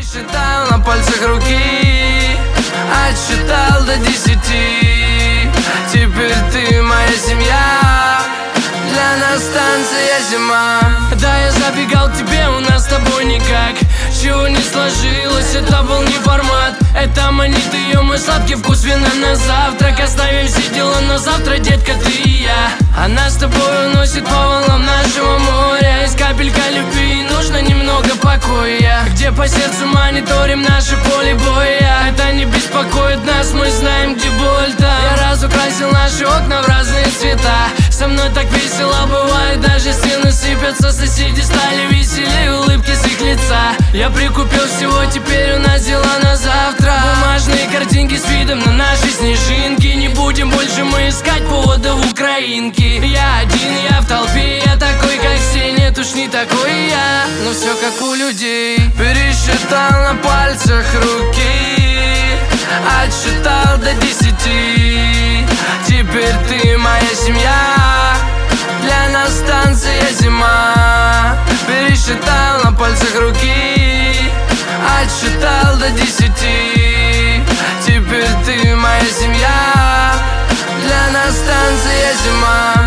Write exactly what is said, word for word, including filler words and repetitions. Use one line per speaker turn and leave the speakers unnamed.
Пересчитал на пальцах руки, отсчитал до десяти. Теперь ты моя семья, для нас станция зима. Да, я забегал к тебе, у нас с тобой никак чего не сложилось, это был не формат. Это манит ее мой сладкий вкус вина на завтрак. Оставим все дела на завтра, детка, ты и я. Она с тобой уносит по волнам нашего моря. Из капелька любви нужно немного покоя. Где по сердцу мониторим наше поле боя. Это не беспокоит нас, мы знаем, где боль там. Я разукрасил наши окна в разные цвета. Со мной так весело бывает, даже стены сыпятся. Соседи стали веселее, улыбки с их лица. Я прикупил всего, теперь у нас дела на завтра. Бумажные картинки с видом на наши снежинки. Не будем больше мы искать повода в украинке. Я один, я в толпе, я такой, как все. Нет уж, не такой я, но все как у людей. Пересчитал на пальцах руки, отсчитал до десяти. Теперь ты моя семья, для нас станция зима. Пересчитал на пальцах руки, отсчитал до десяти. Теперь ты моя семья, для нас станция зима.